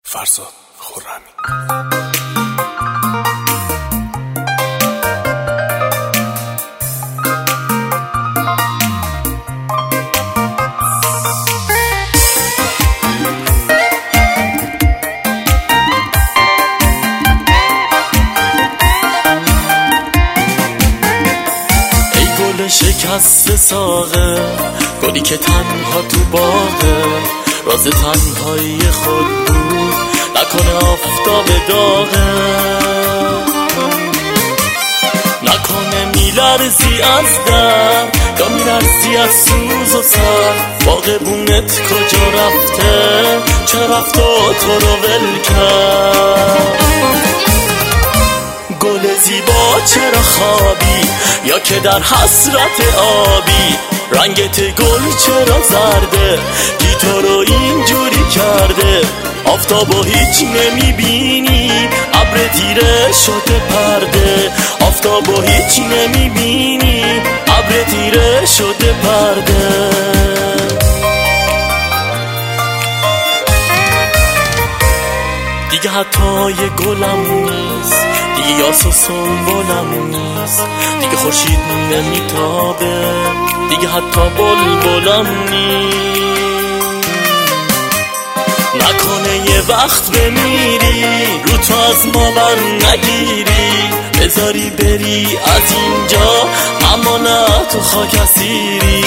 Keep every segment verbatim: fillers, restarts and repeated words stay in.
فرزاد خرمی. ای گل شکست ساقه، گلی که تنها تو باغه، راز تنهایی خود بود، نکنه آفتاب داغه، نکنه میلرزی از در یا میلرزی از سوز و سر. باغبونت کجا رفته؟ چرا رفت و تو رو ول کرد؟ گل زیبا چرا خوابی یا که در حسرت آبی؟ رنگت گل چرا زرده؟ کی تو رو اینجوری کرده؟ آفتابو هیچ نمیبینی، ابر تیره شده پرده. آفتابو هیچ نمیبینی، ابر تیره شده پرده. دیگه حتی یه گلم نیست، دیگه یاس و سنبولم نیست، دیگه خورشید نمیتابه، دیگه حتی بلبلم نیست. نکنه یه وقت بمیری، رو تو از ما بر نگیری، بذاری بری از اینجا اما نه تو خاک اسیری.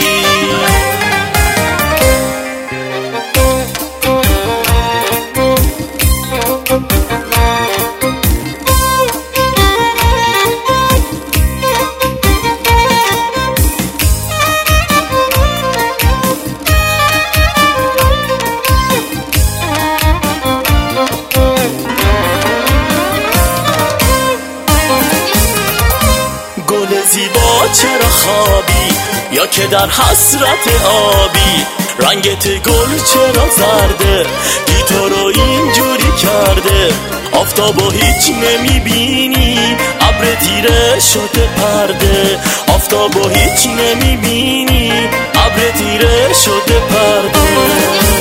زیبا چرا خوابی یا که در حسرت آبی؟ رنگت گل چرا زرده؟ کی تو رو اینجوری کرده؟ آفتابو هیچ نمیبینی، ابر تیره شده پرده. آفتابو هیچ نمیبینی، ابر تیره شده پرده.